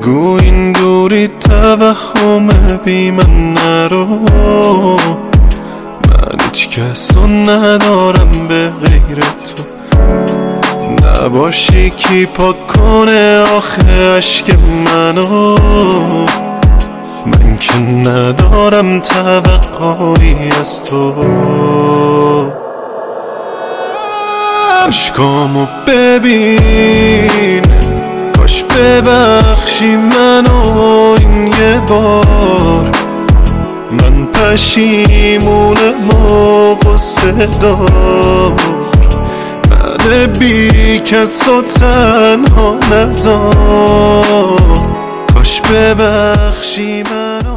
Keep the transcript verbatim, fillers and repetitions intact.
بگو این دوری توهم بی من نرو، من هیچ کسو ندارم به غیر تو. نباشی کی پاک کنه آخه عشق منو، من که ندارم توقعی از تو. عشقامو ببین، کاش ببخشی منو این یه بار. من پشیمونم و غصه دار، من بی کس و تنها نذار. کاش ببخشی منو.